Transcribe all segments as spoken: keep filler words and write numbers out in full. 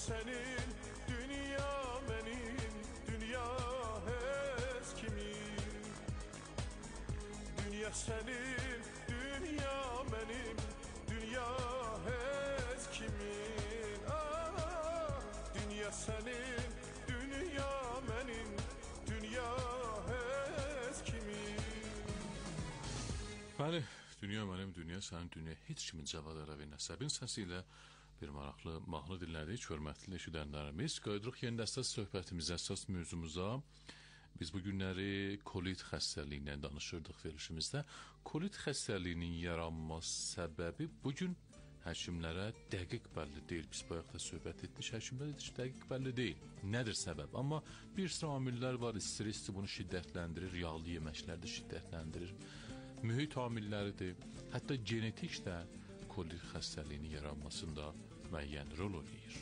senin, dünya benim, dünya heç kimin. Dünya senin, dünya benim, dünya heç kimin. Ah, dünya senin, dünya benim, dünya heç kimin. Bəli, dünya mənim, dünya sənin, dünya heç kimin Cavad Əravi Nəsəbin səsi ilə bir maraqlı mahnı dinlədik. Hörmətli eşidənlərimiz, qayıdırıq yeni əsas söhbətimizə, əsas mövzumuza. Biz bu günləri kolit xəstəliyindən danışırdıq verilişimizdə. Kolit xəstəliyinin yaranma səbəbi bugün həkimlərə dəqiq bəlli deyil. Biz bayaqda söhbət etdik, həkimlər heç dəqiq bəlli deyil. Nədir səbəb? Amma bir sıra amillər var, stresi bunu şiddətləndirir, yağlı yeməklər də şiddətləndirir. Mühit amilləridir, hətta genetik də kolit xəstəliyinin yaranmasında müəyyən rol oynayır.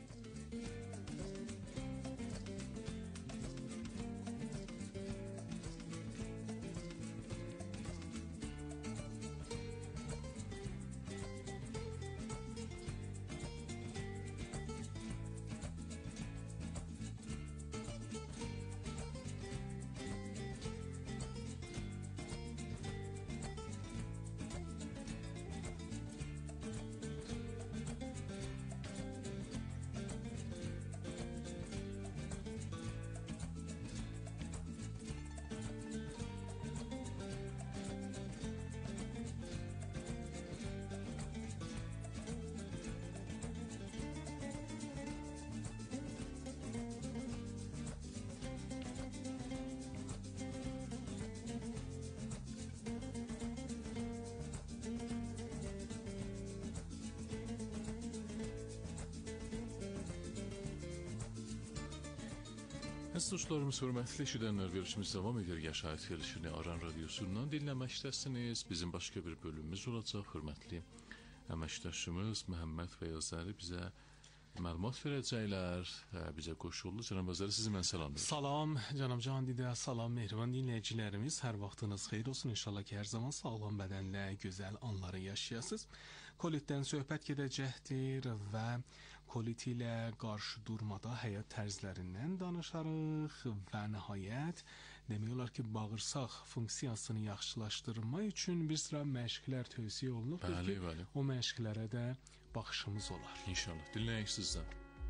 Əziz dostlarımız, hörmətli eşidənlər, verilişimiz davam edir. Yaşayış verilişini Aran Radiosundan dinləməkdəsiniz. Bizim başqa bir bölümümüz olacaq. Hörmətli əməkdaşımız Məhəmməd Fəyazəli bizə məlumat verəcəklər, bizə qoşuldu. Cənab Azəri, sizi mən salamlayıram. Salam, cənab Candidə, salam mehriban dinləyicilərimiz. Hər vaxtınız xeyir olsun. İnşallah ki, hər zaman sağlam bədənlə gözəl anları yaşayasınız. Kolitdən söhbət gedəcəkdir və kolit ilə qarşı durmada həyat tərzlərindən danışarıq və nəhayət demək olar ki, bağırsaq funksiyasını yaxşılaşdırmaq üçün bir sıra məşqlər tövsiyə olunur ki, bəli. O məşqlərə də baxışımız olar. İnşallah. Dinləyək sizdən.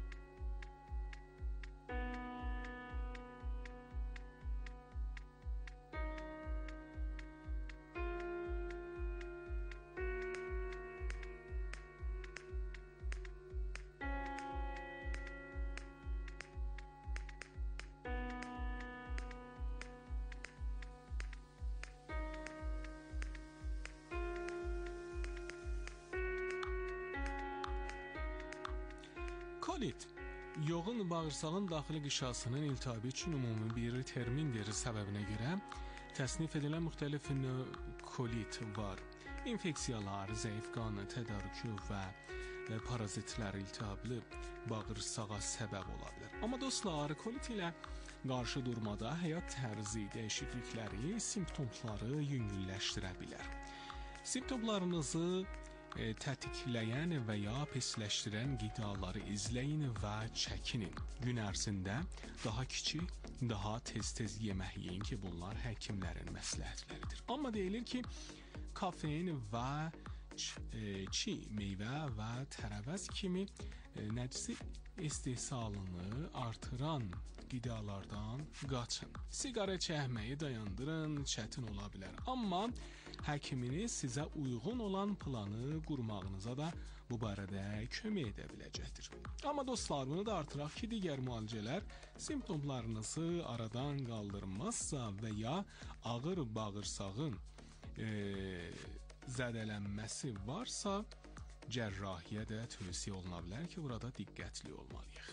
Kolit, yoğun bağırsağın daxili qişasının iltihabı üçün ümumi bir termindir. Səbəbinə görə təsnif edilən müxtəlif növ kolit var. İnfeksiyalar, zəif qan tədarükü və parazitlər iltihablı bağırsağa səbəb ola bilər. Amma dostlar, kolit ilə qarşı durmada həyat tərzi dəyişiklikləri simptomları yüngülləşdirə bilər. Simptomlarınızı E, tətikləyən və ya pisləşdirən qidaları izləyin və çəkinin. Gün ərzində daha kiçik, daha tez-tez yemək yeyin ki, bunlar həkimlərin məsləhətləridir. Amma deyilir ki, kafein və çi meyvə və tərəvəz kimi nəticə istehsalını artıran qidalardan qaçın. Siqaret çəkməyi dayandırın, çətin ola bilər. Amma həkiminiz sizə uyğun olan planı qurmağınıza da bu barədə kömək edə biləcəkdir. Amma dostlar, bunu da artıraq ki, digər müalicələr simptomlarınızı aradan qaldırmazsa və ya ağır bağırsağın e, zədələnməsi varsa, cərrahiyyə də tövsiyə oluna bilər ki, burada diqqətli olmalıyıq.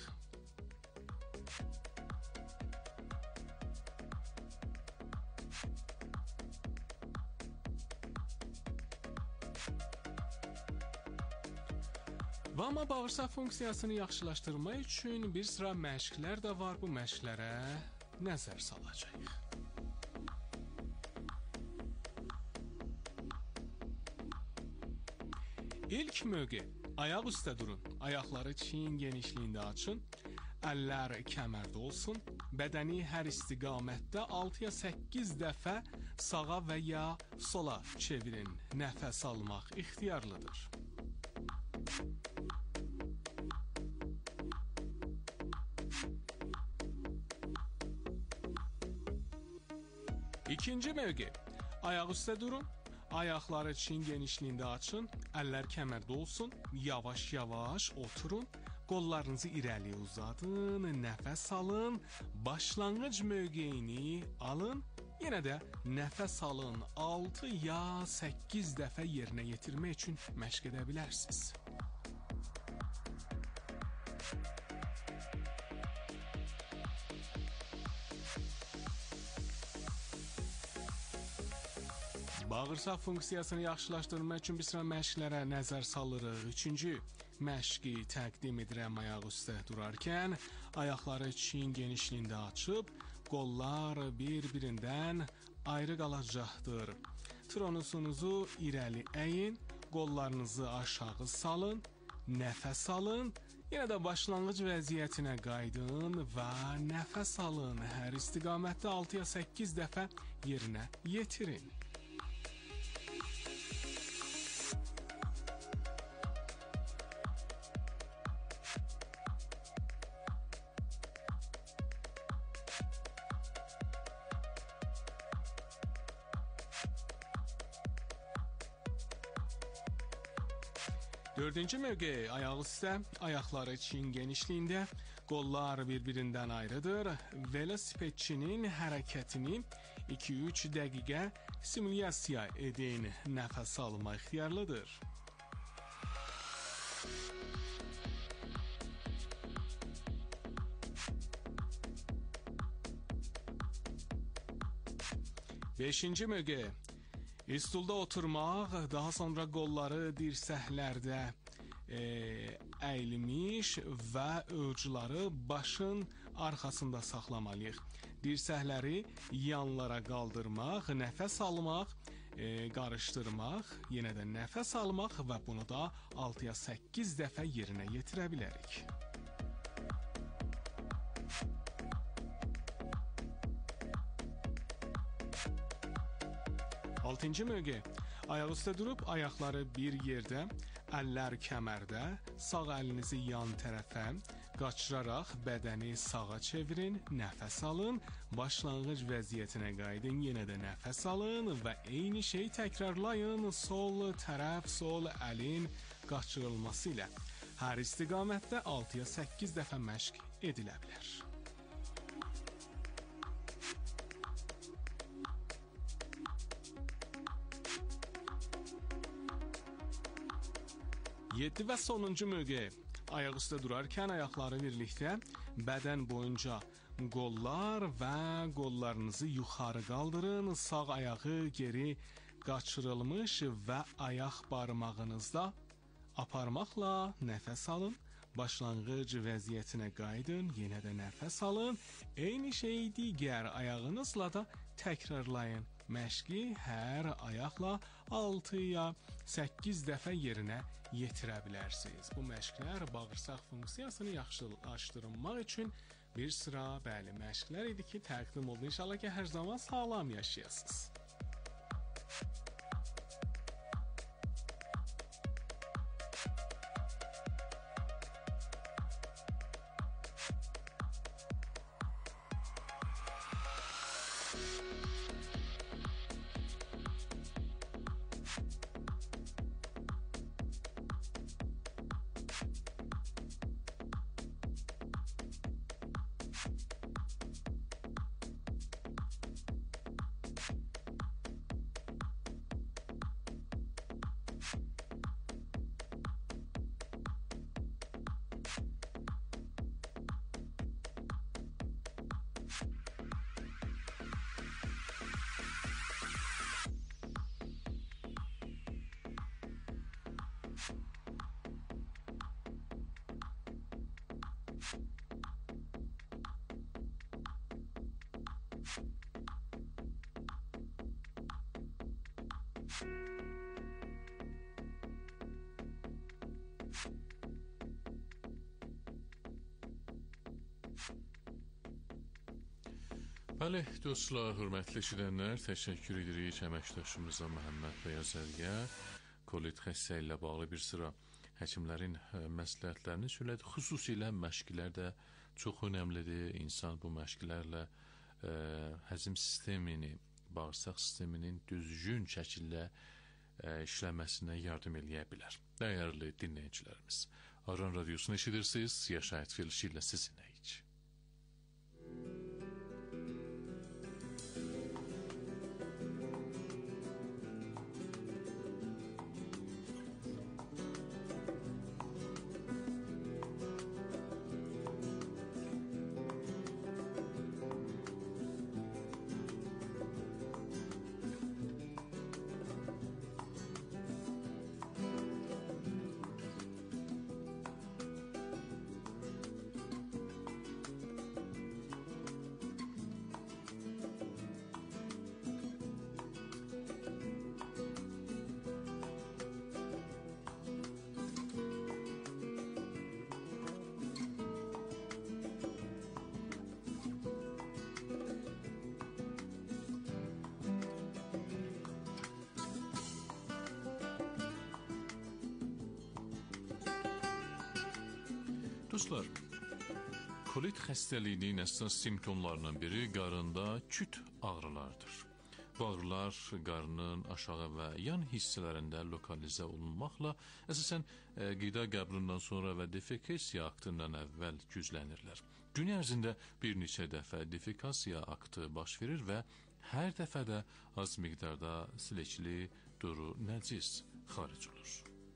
Və amma bağırsaq funksiyasını yaxşılaşdırmaq üçün bir sıra məşqlər də var. Bu məşqlərə nəzər salacağıq. İlk mövqe Ayaq üstə durun. Ayaqları çiyin genişliyində açın. Əllər kəmərdə olsun. Bədəni hər istiqamətdə altıya səkkiz dəfə sağa və ya sola çevirin. Nəfəs almaq ixtiyarlıdır. İkinci mövqe. Ayaq üstə durun. Ayaqları çiyin genişliyində açın. Əllər kəmərdə olsun. Yavaş-yavaş oturun. Qollarınızı irəliyə uzadın, nəfəs alın, başlanğıc mövqeyini alın, yenə də nəfəs alın, altı ya səkkiz dəfə yerinə yetirmək üçün məşq edə bilərsiniz. Bağırsaq funksiyasını yaxşılaşdırmaq üçün bir sıra məşqlərə nəzər salırıq. Üçüncü məşqi təqdim edirəm ayaq üstə durarkən. Ayaqları çiyin genişliyində açıb, qollar bir-birindən ayrı qalacaqdır. Tronusunuzu irəli əyin, qollarınızı aşağı salın, nəfəs alın. Yenə də başlanğıc vəziyyətinə qaydın və nəfəs alın. Hər istiqamətdə altıya səkkiz dəfə yerinə yetirin. Dördüncü mövqe ayaq üstə, ayaqları çiyin genişliyində, qollar bir-birindən ayrıdır. Velosipedçinin hərəkətini iki üç dəqiqə simulyasiya edin, nəfəs alma ixtiyarlıdır. Beşinci mövqe. Stulda oturmaq, daha sonra qolları dirsəklərdə e, əyilmiş və ovcuları başın arxasında saxlamalıyıq. Dirsəkləri yanlara qaldırmaq, nəfəs almaq, e, qarışdırmaq, yenə də nəfəs almaq və bunu da altıya səkkiz dəfə yerinə yetirə bilərik. Altıncı mövqe. Ayaq üstə durub, ayaqları bir yerdə, əllər kəmərdə, sağ əlinizi yan tərəfə qaçıraraq bədəni sağa çevirin, nəfəs alın, başlanğıc vəziyyətinə qaydın, yenə də nəfəs alın və eyni şeyi təkrarlayın sol tərəf, sol əlin qaçırılması ilə. Hər istiqamətdə altıya səkkiz dəfə məşq edilə bilər. yeddi və sonuncu mövqe. Ayaq üstə durarkən ayaqları birlikdə bədən boyunca qollar və qollarınızı yuxarı qaldırın. Sağ ayağı geri qaçırılmış və ayaq barmağınızda aparmaqla nəfəs alın. Başlanğıc vəziyyətinə qaydın, yenə də nəfəs alın. Eyni şeyi digər ayağınızla da təkrarlayın. Məşqi hər ayaqla altıya səkkiz dəfə yerinə yetirə bilərsiniz. Bu məşqlər bağırsaq funksiyasını yaxşılaşdırmaq üçün bir sıra bəli məşqlər idi ki, təqdim oldu. İnşallah ki, hər zaman sağlam yaşayasınız. Bəli, dostlar, hörmətli eşidənlər, təşəkkür edirik əməkdaşımıza Məhəmməd Bəyazəliyə. Kolit xəstə ilə bağlı bir sıra həkimlərin məsləhətlərini söylədi. Xüsusilə məşqlər də çox önəmlidir. İnsan bu məşqlərlə ə, həzm sistemini, bağırsaq sisteminin düzgün şəkildə ə, işləməsinə yardım eləyə bilər. Dəyərli dinləyicilərimiz, Aran Radiosunu eşidirsiniz. Yaşayət verilişi ilə sizinləyik. Dostlar, kolit xəstəliyinin əsas simptomlarından biri qarında küt ağrılardır. Bu ağrılar qarnın aşağı və yan hissələrində lokalizə olunmaqla əsasən e, qida qəbulundan sonra və defekasiya aktından əvvəl güclənirlər. Gün ərzində bir neçə dəfə defekasiya aktı baş verir və hər dəfədə az miqdarda silikli, duru, nəcis xaric olur.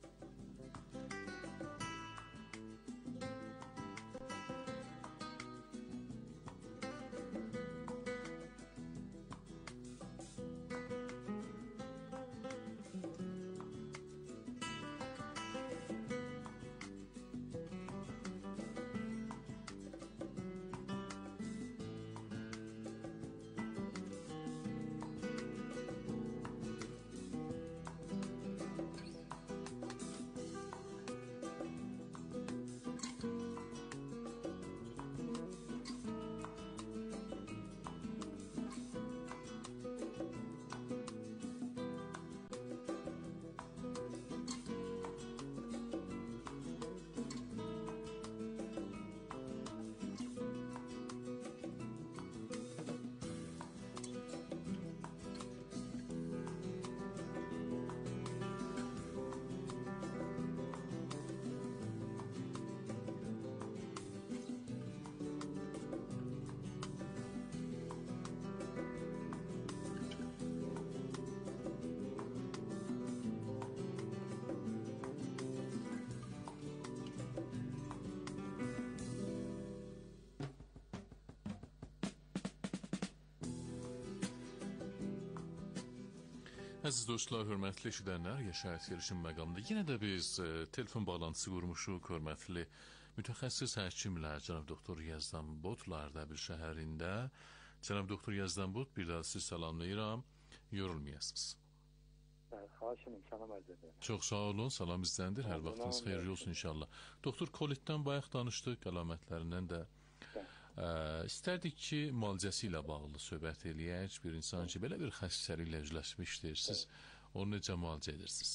Əziz dostlar, hörmətli eşidənlər, Yaşayət verilişin məqamında yenə də biz e, telefon bağlantısı qurmuşuq hörmətli mütəxəssis həkimlə cənab doktor Yazdan Botlar Dəbil şəhərində. Cənab doktor Yazdan Bot, bir daha sizi salamlayıram, yorulmayasınız. Xahiş edirəm, salam arz edirəm. Çox sağ olun, salam bizdəndir, hər vaxtınız xeyirli olsun inşallah. Doktor, kolitdən bayaq danışdıq, əlamətlərindən də Ə, istərdik ki, müalicəsi ilə bağlı söhbət eləyək. Bir insan ki, belə bir xəstəliklə üzləşmişdir. Siz onu necə müalicə edirsiniz?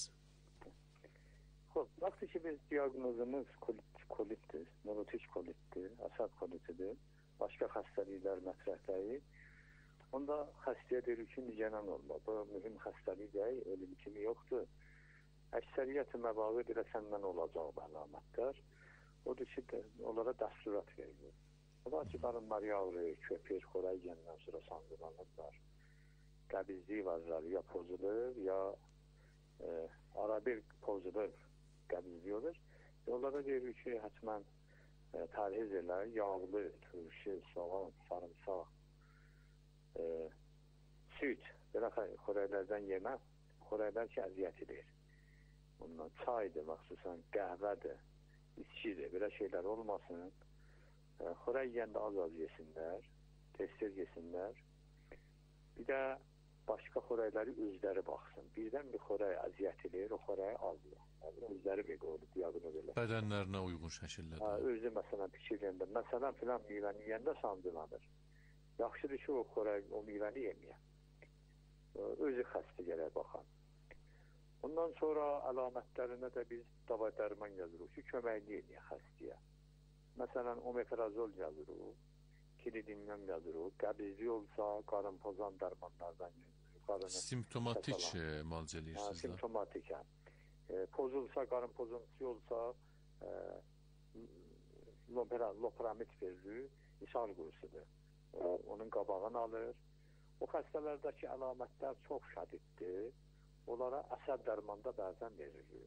Xoş, vaxtı ki, biz diaqnozumuz kolit, kolitdir, norotik kolitdir, əsəb kolitidir, başqa xəstəliklər mətrəhdəyik. Onda xəstəyə deyirik ki, nigenan olma. Bu mühüm xəstəlik deyil, ölüm kimi yoxdur. Əksəriyyəti məvalı ilə səndən olacaq bu əlamətlər. Odur ki, onlara dəsturat verilir. Olar ki, qarınlar yağırır, köpür, xorək yəndən sonra sandırlanırlar. Qəbizlik varlar, ya pozulur, ya e, arabir pozulur, qəbizlik olur. Onlara deyilir ki, hətmən e, pərhiz elə, yağlı, turşu, soğan, sarımsaq, e, süt, belə xorəklərdən yemək, xorəklər ki, əziyyət edir. Ondan çaydır, məxsusən qəhvədir, içkidir, belə şeylər olmasın. Xorək yiyəndə az-az yesinlər, tez-tez yesinlər. Bir də başqa xorəkləri özləri baxsın. Birdən bir xorək əziyyət edir, o xorəyi alıyor. Yəni, özləri bir qoyulub, diaqnoz elə. Bədənlərinə uyğun şəkildə. Hə, özü məsələn fikirləndə, məsələn filan meyvəni yiyəndə sancılanır. Yaxşıdır ki, o xörək, o meyvəni yeməyə. Özü xəstə gərək baxan. Ondan sonra əlamətlərinə də biz dava dərman yazırıq ki, köməkli edir xəstəyə. Məsələn, omeprazol yazırıq, kilidinyan yazırıq, qəbizli olsa qarın pozan dərmanlardan yazırıq. Simptomatik müalicə eləyirsiniz də? Simptomatik, hə. E, pozulsa, qarın pozuntusu olsa e, loperamid verilir, ishal qurusudur. E, onun qabağını alır. O xəstələrdəki əlamətlər çox şədiddir. Onlara əsəb dərmanda bəzən verilir.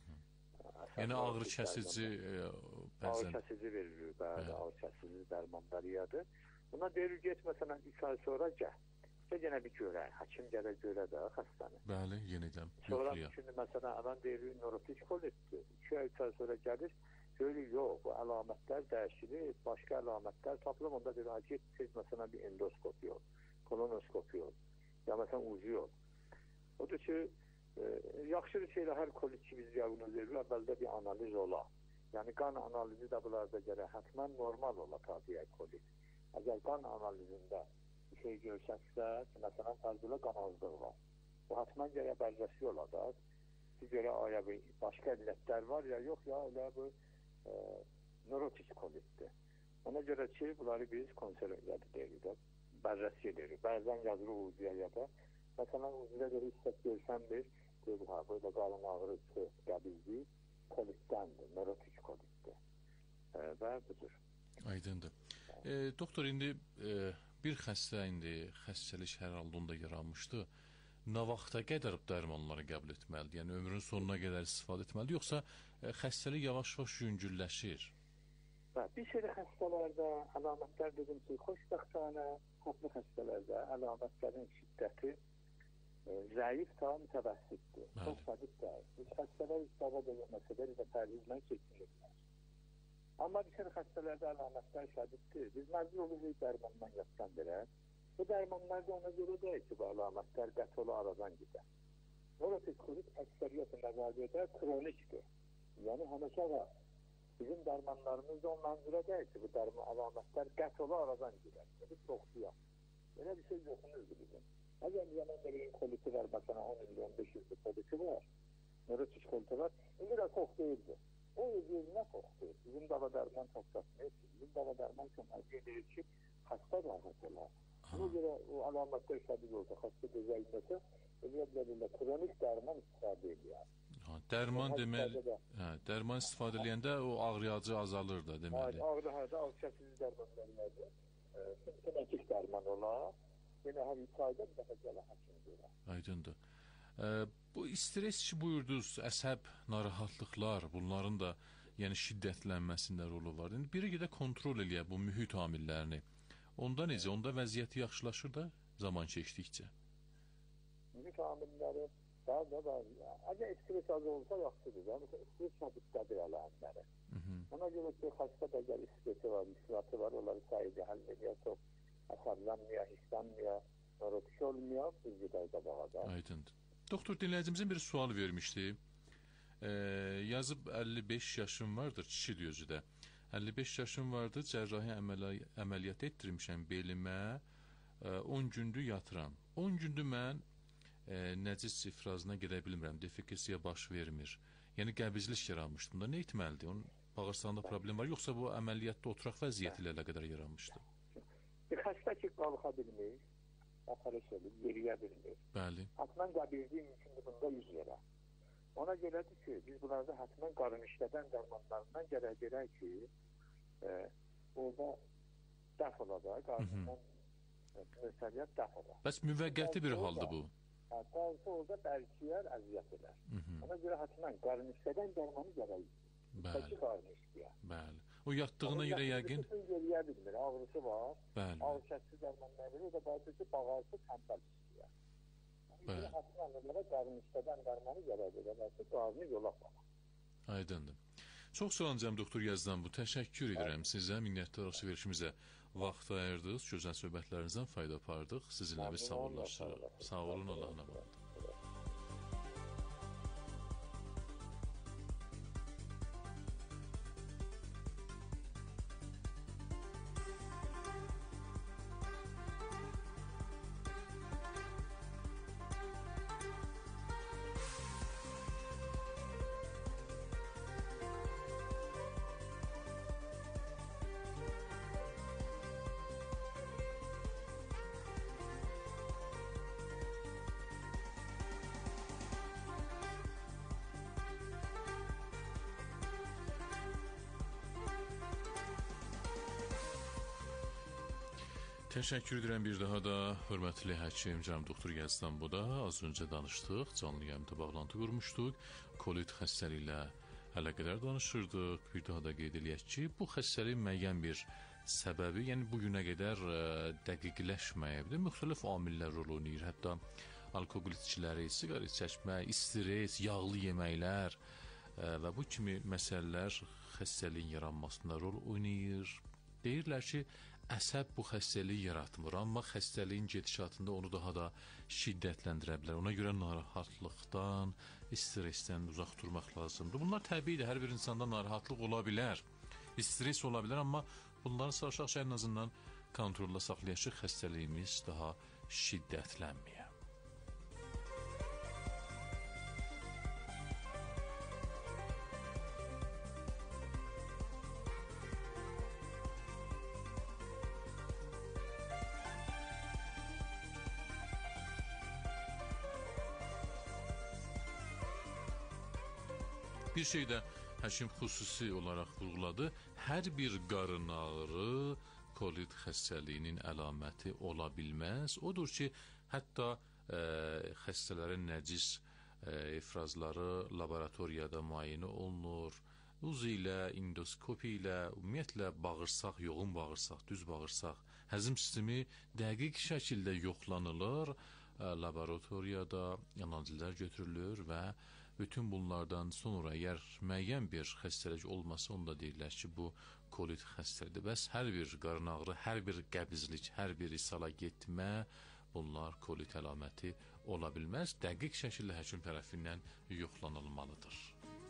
Yəni ağrı kəsici bəzən... Ağrı kəsici verilir, bəzi ağrı kəsici dərmanları yadır. Buna deyir, get məsələn üç ay sonra gəl. Və yenə bir görək, həkim gələ görə də xəstəni. Bəli, yenidən. Sonra şimdi məsələn, adam deyir, nörotik kolitdir. iki ay, üç ay sonra gəlir, görür, yox, bu əlamətlər dəyişilir, başqa əlamətlər tapılır. Onda deyir, get, siz məsələn bir endoskopi ol, kolonoskopi ol, ya məsələn ucu ol. Odur ki, e, yaxşıdır ki, hər kolit ki biz diaqnoz verilir, əvvəldə bir analiz ola. Yəni qan analizi də bunlarda gərək həttəmən normal ola kardiyak kolit. Əgər qan analizində bir şey görsəksə, məsələn, fərzülə qan azlığı var. Bu həttəmən gərək bərrəsi olacaq. Bir görə aya bir başqa illətlər var ya, yox ya, elə bu e, nörotik kolitdir. Ona görə ki, bunları biz konservədə deyirik, bərrəsi edirik. Bəzən yazırıq uzuya ya da. Məsələn, uzuya görə hissət görsəndir, deyir, ha, burada qalın ağrısı, qəbizli kolitdəndir, nörotik kolitdir. E, və budur. Aydındır. E, doktor, indi e, bir xəstə indi xəstəlik hər halda onda yaranmışdı. Nə vaxta qədər dərmanları qəbul etməlidir? Yəni, ömrün sonuna qədər istifadə etməlidir, yoxsa e, xəstəlik yavaş-yavaş yüngülləşir? Bir sürü xəstələrdə əlamətlər dedim ki, xoşbəxtənə, haflı xəstələrdə əlamətlərin şiddəti e, zəif ta mütəvəssitdir. Çox şədid deyil. Biz xəstələr istifadə edilməsə də bizə pərhizlə keçirilmez. Amma bir sürü xəstələrdə əlamətlər şədiddir. Biz məcbur oluruq dərmandan yatsan verək. Bu dərmanlar da ona görə deyil ki, bu əlamətlər qəti aradan gider. Nörotik kolit əksəriyyətin nəzəriyyədə kronikdir. Yəni, həmişə var. Bizim dərmanlarımız da ondan görə deyil ki, bu dərman əlamətlər qəti aradan gider. Biz çoxsuyaq. Elə bir şey yoxunuzdur bizim. Əgər zaman veriyyin koliti var, məsələn, on milyon beş yüz koliti var, nörotik koliti var, indi də çox deyildir. O özünə çox deyil. Bizim dava dərman çoxsatmıyor ki, bizim dava dərman köməkli deyil ki, xəstə rahat olar. Buna görə o əlamətlər şədid olsa, xəstə düzəlməsə, elə bilərlə kronik dərman istifadə edir. Ha, dərman deməli, hə, dərman istifadə edəndə o ağrıyacı azalır da deməli. Ağrı harda, ağrı kəsici dərmanlardır. Simptomatik dərman olar. Yenə hər üç ayda bir dəfə gələ həkim görə. Aydındır. E, bu stres ki buyurdunuz, əsəb narahatlıqlar, bunların da yəni şiddətlənməsində rolu var. İndi biri gedə kontrol eləyə bu mühit amillərini. Onda necə? Onda vəziyyəti yaxşılaşır da zaman keçdikcə. Mühit amilləri daha da var. Əgər stres az olsa yaxşıdır. Yəni stres şədidlədir əlamətləri. Ona görə ki, xəstə də gəl stresi var, müsratı var, onları sayıca həll edir, çox əsəblənməyə, hissənməyə, nörotik olmuyor, biz gedək qabağa da. Aydındır. Doktor, dinləyicimizin bir sual vermişdi. Ee, yazıb əlli beş yaşım vardır, kişidir özü də. əlli beş yaşım vardır, cərrahi əməli əməliyyat etdirmişəm belimə, on gündür yatıram. on gündür mən e, nəcis ifrazına gedə bilmirəm, defekasiya baş vermir. Yəni qəbizlik yaranmışdı. Bunda nə etməlidir? Onun bağırsağında problem var, yoxsa bu əməliyyatda oturaq vəziyyəti ilə əlaqədar yaranmışdı? Bir xəstə ki, qalxa bilmir, aparış edir, yeriyə bilmir. Bəli. Hətmən qəbizliyi mümkündür bunda yüz yerə. Ona görədir ki, biz bunlarda hətmən qarın işlədən dərmanlarından gərək görək ki, e, orada dəf olada, qarından müstəviyyət dəf ola. Bəs müvəqqəti bir haldır bu? Hə, qalsa orada bəlkiyər, əziyyət edər. Ona görə hətmən qarın işlədən dərmanı gərək. Bəli. Qarın işləyə. Bəli. O yatdığına görə yəqin... Yeriyə bilmir, ağrısı var. Bəli. Ağrı kəsici dərmanlar verir, o da bazı ki, bağırsı təmbəl işləyə. Bəli. Hətmən onlara qarın işlədən dərmanı gərək edər ki, qarını yola baxar. Aydındır. Çox sağ olun, doktor Yazdan bu. Təşəkkür edirəm sizə, minnətdarıq verilişimizə vaxt ayırdınız, gözəl söhbətlərinizdən fayda apardıq. Sizinlə biz sağollaşırıq. Sağ olun, Allah'ına emanet. Təşəkkür edirəm bir daha da hörmətli həkim cənab doktor Yazdan bu da az öncə danışdıq, canlı yayımda bağlantı qurmuşduq, kolit xəstəliyi ilə əlaqədar danışırdıq. Bir daha da qeyd eləyək ki, bu xəstəliyin müəyyən bir səbəbi, yəni bu günə qədər ə, dəqiqləşməyibdir. Müxtəlif amillər rol oynayır. Hətta alkoqol içkiləri, siqaret çəkmə, stres, yağlı yeməklər ə, və bu kimi məsələlər xəstəliyin yaranmasında rol oynayır. Deyirlər ki, əsəb bu xəstəliyi yaratmır, amma xəstəliyin gedişatında onu daha da şiddətləndirə bilər. Ona görə narahatlıqdan, stressdən uzaq durmaq lazımdır. Bunlar təbiidir, hər bir insanda narahatlıq ola bilər, stres ola bilər, amma bunları sağ-aşağı ən azından kontrolda saxlayaq ki, xəstəliyimiz daha şiddətlənməyə. Bir şey də həkim xüsusi olaraq vurğuladı. Hər bir qarın ağrı kolit xəstəliyinin əlaməti ola bilməz. Odur ki, hətta ə, xəstələrin nəcis ə, ifrazları laboratoriyada müayinə olunur. Uzi ilə, endoskopi ilə, ümumiyyətlə bağırsaq, yoğun bağırsaq, düz bağırsaq, həzm sistemi dəqiq şəkildə yoxlanılır. Ə, laboratoriyada analizlər götürülür və bütün bunlardan sonra əgər müəyyən bir xəstəlik olmasa, onda deyirlər ki, bu kolit xəstəlidir. Bəs hər bir qarın ağrı, hər bir qəbizlik, hər bir ishala getmə, bunlar kolit əlaməti ola bilməz. Dəqiq şəkildə həkim tərəfindən yoxlanılmalıdır.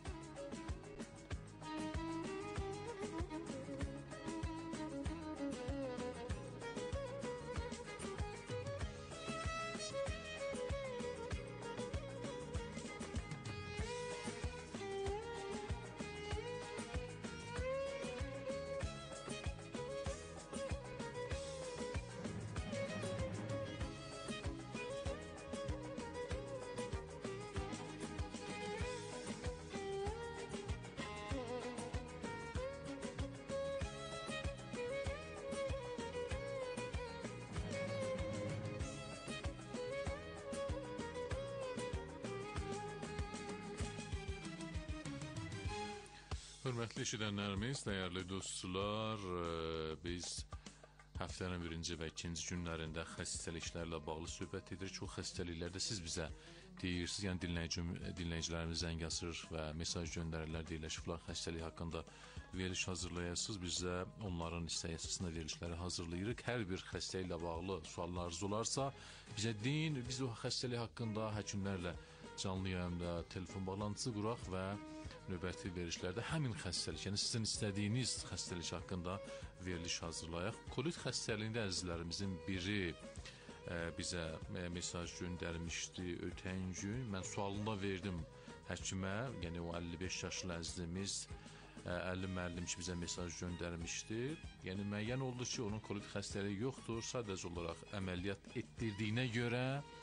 Hörmətli eşidənlərimiz, dəyərli dostlar, biz həftənin birinci və ikinci günlərində xəstəliklərlə bağlı söhbət edirik. O xəstəliklərdə siz bizə deyirsiniz, yəni dinləyici, dinləyicilərimiz zəng açır və mesaj göndərirlər, deyirlər ki, filan xəstəlik haqqında veriliş hazırlayasınız. Biz də onların istəyi əsasında verilişləri hazırlayırıq. Hər bir xəstəliklə bağlı suallarınız olarsa, bizə deyin, biz o xəstəlik haqqında həkimlərlə canlı yayımda telefon bağlantısı quraq və növbəti verilişlərdə həmin xəstəlik, yəni sizin istədiyiniz xəstəlik haqqında veriliş hazırlayaq. Kolit xəstəliyində əzizlərimizin biri ə, bizə mesaj göndərmişdi ötən gün. Mən sualında verdim həkimə, yəni o əlli beş yaşlı əzizimiz əlli müəllim ki, bizə mesaj göndərmişdi. Yəni müəyyən oldu ki, onun kolit xəstəliyi yoxdur, sadəcə olaraq əməliyyat etdirdiyinə görə,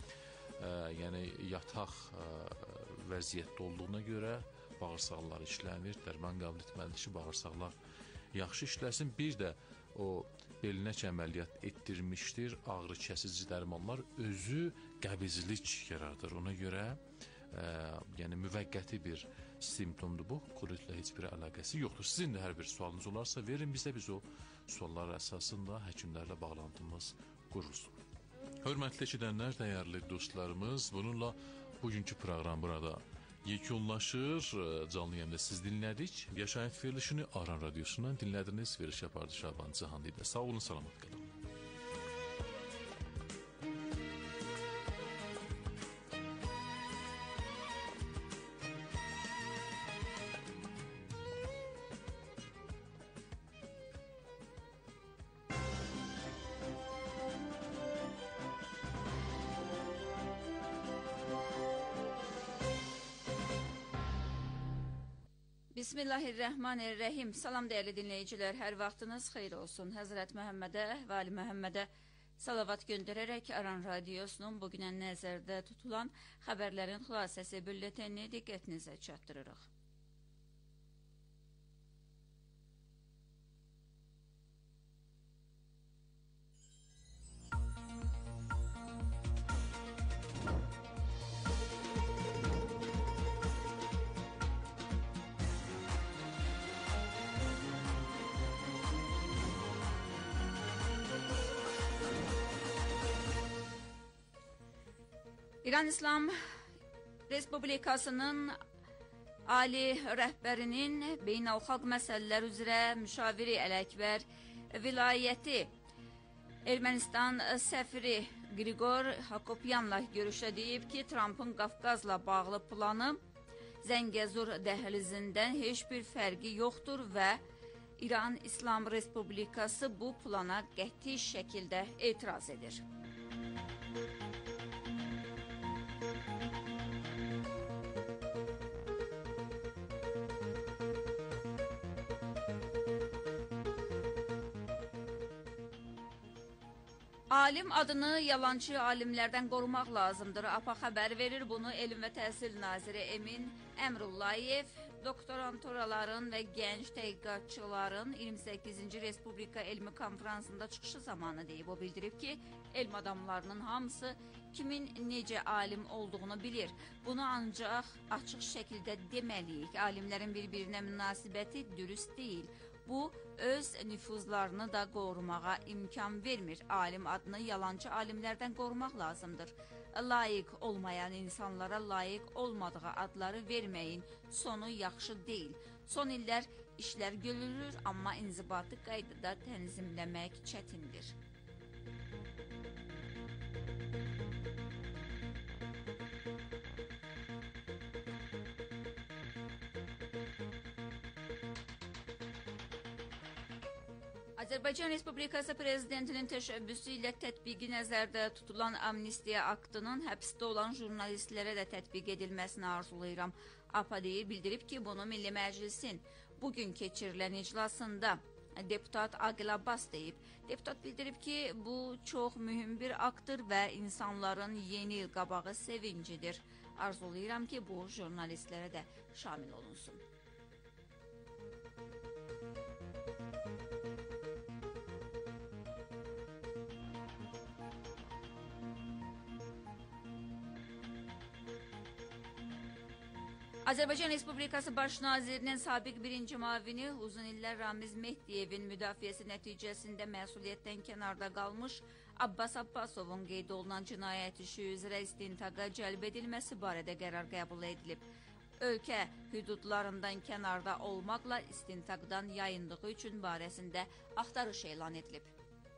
ə, yəni yataq ə, vəziyyətdə olduğuna görə bağırsaqlar işləmir, dərman qəbul etməlidir ki, bağırsaqlar yaxşı işləsin. Bir də o belinək əməliyyat etdirmişdir, ağrı kəsici dərmanlar özü qəbizlik yaradır. Ona görə ə, yəni müvəqqəti bir simptomdur bu, kolitlə heç bir əlaqəsi yoxdur. Sizin də hər bir sualınız olarsa verin bizə, biz o suallar əsasında həkimlərlə bağlantımız qurulsun. Hörmətli eşidənlər, dəyərli dostlarımız, bununla bugünkü proqram burada yekunlaşır. Canlı yayımda siz dinlədik. Yaşayış verilişini Aran Radiosundan dinlədiniz. Veriş yapardı Şaban Cahanlı ilə. Sağ olun, salamat qalın. Bismillahirrahmanirrahim. Salam dəyərli dinləyicilər, hər vaxtınız xeyir olsun. Həzrət Məhəmmədə, Vali Məhəmmədə salavat göndərərək Aran Radiosunun bugünə nəzərdə tutulan xəbərlərin xülasəsi bülletenini diqqətinizə çatdırırıq. İran İslam Respublikasının Ali rəhbərinin beynəlxalq məsələlər üzrə müşaviri Əl-Əkbər vilayəti Ermənistan səfiri Qriqor Hakopyanla görüşdə deyib ki, Trumpın Qafqazla bağlı planı Zəngəzur dəhlizindən heç bir fərqi yoxdur və İran İslam Respublikası bu plana qəti şəkildə etiraz edir. Alim adını yalancı alimlərdən qorumaq lazımdır. A P A xəbər verir. Bunu Elm və Təhsil naziri Emin Əmrullayev doktoranturaların və gənc tədqiqatçıların iyirmi səkkizinci Respublika Elmi Konferansında çıxışı zamanı deyib. O bildirib ki, elm adamlarının hamısı kimin necə alim olduğunu bilir. Bunu ancaq açıq şəkildə deməliyik. Alimlərin bir-birinə münasibəti dürüst deyil. Bu, öz nüfuzlarını da qorumağa imkan vermir. Alim adını yalancı alimlərdən qorumaq lazımdır. Layiq olmayan insanlara layiq olmadığı adları verməyin. Sonu yaxşı deyil. Son illər işlər görülür, amma inzibati qaydada tənzimləmək çətindir. Azərbaycan Respublikası Prezidentinin təşəbbüsü ilə tətbiqi nəzərdə tutulan amnistiya aktının həbsdə olan jurnalistlərə də tətbiq edilməsini arzulayıram. A P A deyir, bildirib ki, bunu Milli Məclisin bugün keçirilən iclasında deputat Aqil Abbas deyib. Deputat bildirib ki, bu çox mühüm bir aktdır və insanların yeni il qabağı sevincidir. Arzulayıram ki, bu jurnalistlərə də şamil olunsun. Azərbaycan Respublikası Baş Nazirinin sabiq birinci mavini uzun illər Ramiz Mehdiyevin müdafiəsi nəticəsində məsuliyyətdən kənarda qalmış Abbas Abbasovun qeyd olunan cinayət işi üzrə istintaqa cəlb edilməsi barədə qərar qəbul edilib. Ölkə hüdudlarından kənarda olmaqla istintaqdan yayındığı üçün barəsində axtarış elan edilib.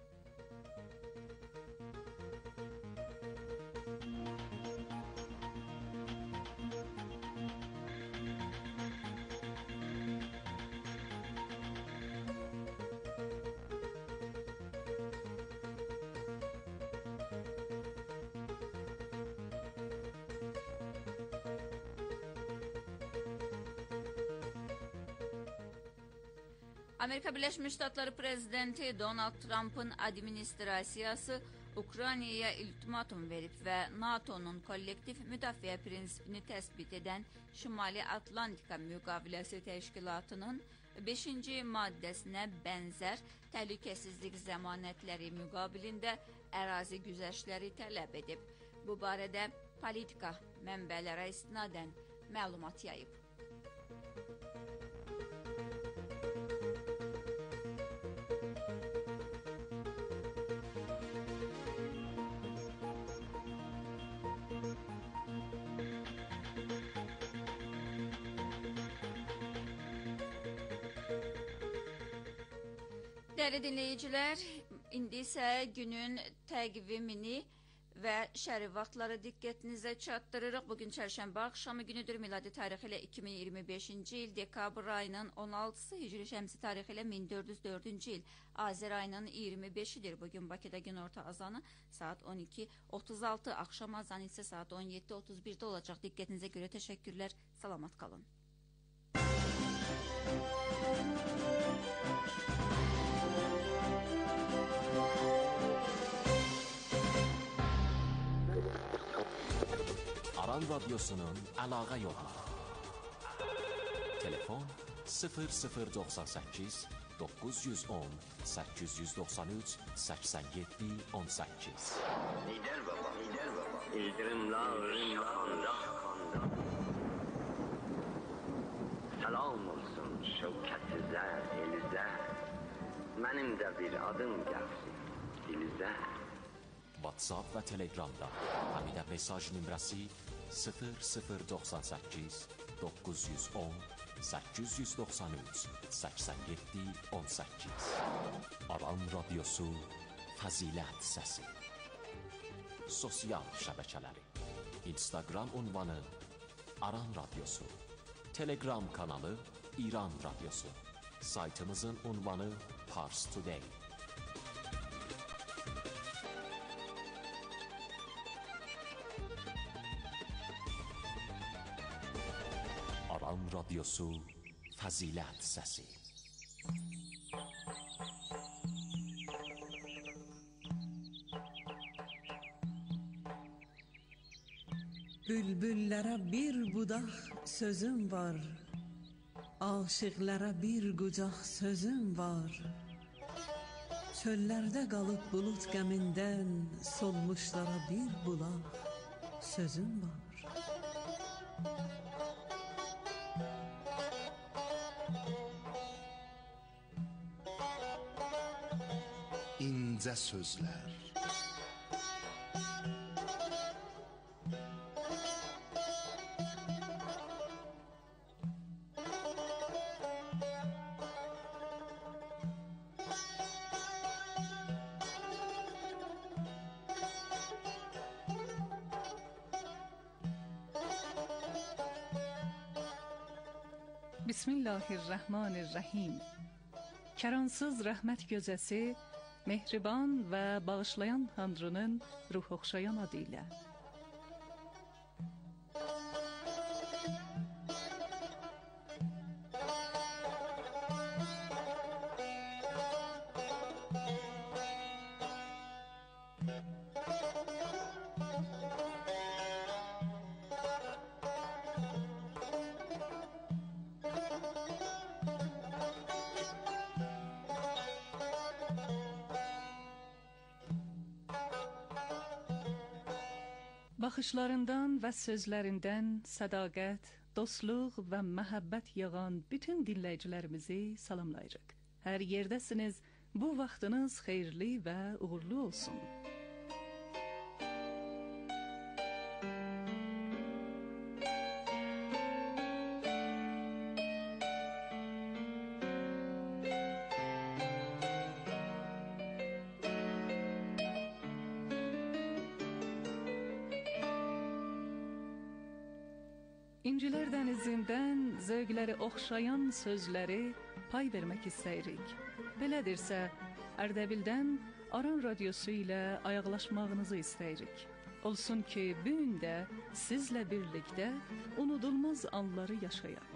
Amerika Birləşmiş Ştatları Prezidenti Donald Trump'ın administrasiyası Ukraynaya ultimatum verib və NATO'nun kollektiv müdafiə prinsipini təsbit edən Şimali Atlantika Müqaviləsi Təşkilatının beşinci maddəsinə bənzər təhlükəsizlik zəmanətləri müqabilində ərazi güzəştləri tələb edib. Bu barədə politika mənbələrə istinadən məlumat yayıb. Dəyərli dinləyicilər, indi isə günün təqvimini və şəri vaxtları diqqətinizə çatdırırıq. Bugün çərşənbə axşamı günüdür. Miladi tarixi ilə iki min iyirmi beşinci il dekabr ayının on altısı, Hicri şəmsi tarixi ilə min dörd yüz dördüncü il Azər ayının iyirmi beşidir. Bugün Bakıda günorta azanı saat on iki otuz altı, axşam azanı isə saat on yeddi otuz birdə olacaq. Diqqətinizə görə təşəkkürlər. Salamat qalın. Aran Radyosu'nun əlaqə yolu. Telefon sıfır sıfır doxsan səkkiz doqquz yüz on səkkiz yüz doxsan üç səksən yeddi on səkkiz. Lider baba, lider baba. İldırımlar şakanda şakanda. Salam olsun şevkətizə, elizə. Mənim də bir adım gəlsin dilizə. WhatsApp və Telegramda. Həmin də mesaj nömrəsi sıfır sıfır doxsan səkkiz doqquz yüz on səkkiz yüz doxsan üç səksən yeddi on səkkiz. Aran Radiosu Fəzilət Səsi. Sosial şəbəkələri: Instagram ünvanı Aran Radiosu, Telegram kanalı İran Radiosu, saytımızın ünvanı Pars Today. Aran Radiosu Fəzilət Səsi. Bülbüllərə bir budaq sözüm var, aşıqlara bir qucaq sözüm var. Çöllərdə qalıb bulut qəmindən solmuşlara bir bulaq sözüm var. İncə sözlər. Bismillahirrahmanirrahim. Kəransız rəhmət gözəsi, mehriban və bağışlayan Tanrının ruh oxşayan adı ilə. Baxışlarından və sözlərindən sədaqət, dostluq və məhəbbət yağan bütün dinləyicilərimizi salamlayırıq. Hər yerdəsiniz, bu vaxtınız xeyirli və uğurlu olsun. İncilər dənizindən zövqləri oxşayan sözləri pay vermək istəyirik. Belədirsə, Ərdəbildən Aran Radiosu ilə ayaqlaşmağınızı istəyirik. Olsun ki, bu gün də sizlə birlikdə unudulmaz anları yaşayaq.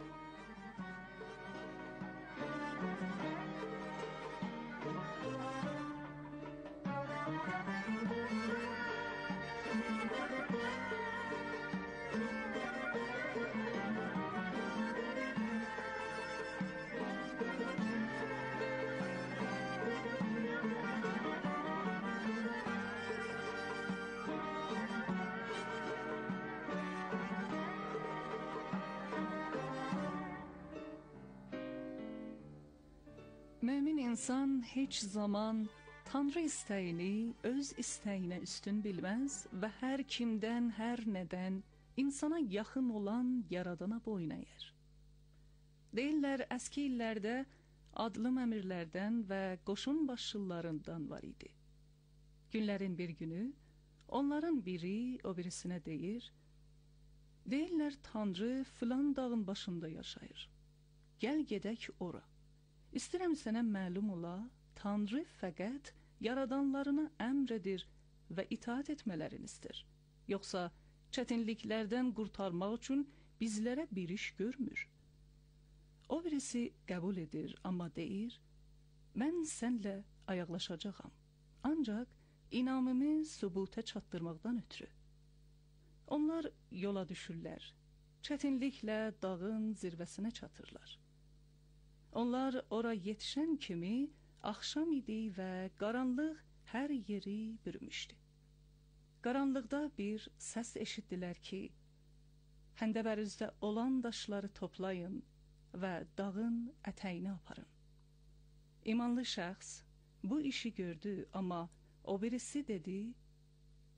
Mömin insan heç zaman Tanrı istəyini öz istəyinə üstün bilməz və hər kimdən, hər nədən insana yaxın olan Yaradana boyun əyər. Deyirlər, əski illərdə adlı əmirlərdən və qoşun başçılarından var idi. Günlərin bir günü onların biri o birisinə deyir, deyirlər Tanrı filan dağın başında yaşayır. Gəl gedək ora. İstəyirəm sənə məlum ola, Tanrı fəqət yaradanlarına əmr edir və itaat etmələrini istər. Yoxsa çətinliklərdən qurtarmaq üçün bizlərə bir iş görmür. O birisi qəbul edir, amma deyir, mən sənlə ayaqlaşacağam, ancaq inamımı sübuta çatdırmaqdan ötürü. Onlar yola düşürlər, çətinliklə dağın zirvəsinə çatırlar. Onlar ora yetişən kimi axşam idi və qaranlıq hər yeri bürümüşdü. Qaranlıqda bir səs eşitdilər ki, həndəbərüzdə olan daşları toplayın və dağın ətəyini aparın. İmanlı şəxs bu işi gördü, amma o birisi dedi,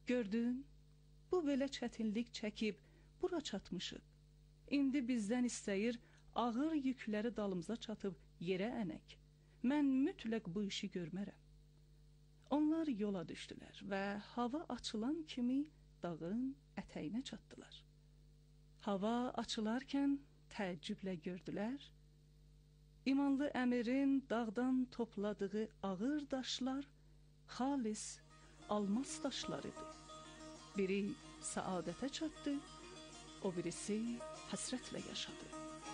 Gördün, bu belə çətinlik çəkib bura çatmışıq. İndi bizdən istəyir ağır yükləri dalımıza çatıb yerə ənək. Mən mütləq bu işi görmərəm. Onlar yola düşdülər və hava açılan kimi dağın ətəyinə çatdılar. Hava açılarkən təəccüblə gördülər. İmanlı əmirin dağdan topladığı ağır daşlar xalis almas daşlarıdır. Biri səadətə çatdı, o birisi həsrətlə yaşadı.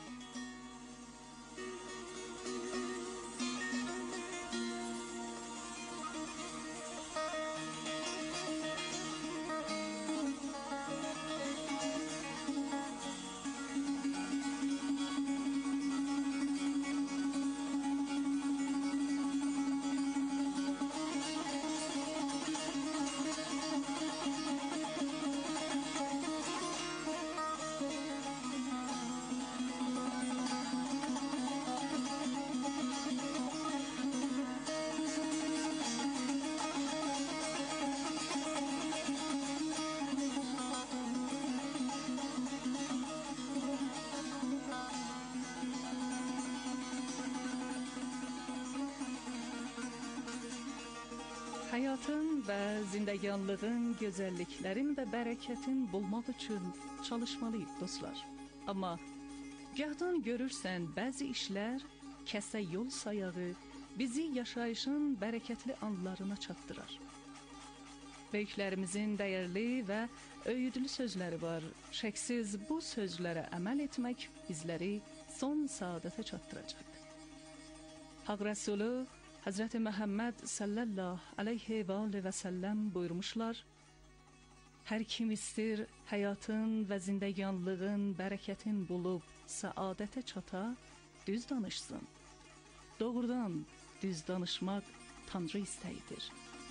Həyatın və zindəganlığın, gözəlliklərin və bərəkətin bulmaq üçün çalışmalıyıq dostlar. Amma gahdan görürsən bəzi işlər kəsə yol sayağı bizi yaşayışın bərəkətli anlarına çatdırar. Böyüklərimizin dəyərli və öyüdlü sözləri var. Şəksiz bu sözlərə əməl etmək bizləri son saadətə çatdıracaq. Haq Rəsulü Hazreti Məhəmməd sallallahu aleyhi və aleyhi və səlləm buyurmuşlar, hər kim istir həyatın və zindəganlığın, bərəkətin bulub səadətə çata, düz danışsın. Doğrudan düz danışmaq Tanrı istəyidir.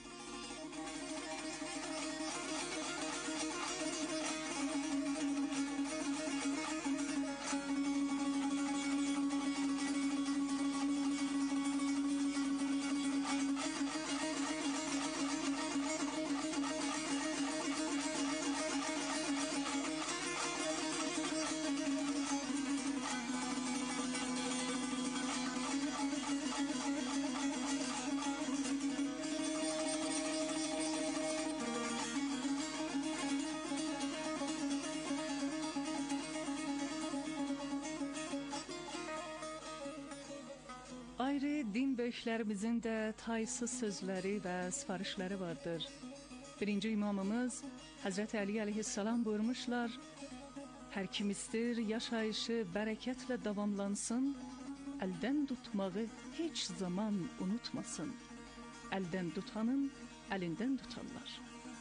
Ayrı din böyüklərimizin də taysız sözləri və sifarişləri vardır. Birinci imamımız Hazreti Ali aleyhissalam buyurmuşlar, hər kim istir yaşayışı bərəkətlə davamlansın, əldən tutmağı heç zaman unutmasın. Əldən tutanın əlindən tutarlar.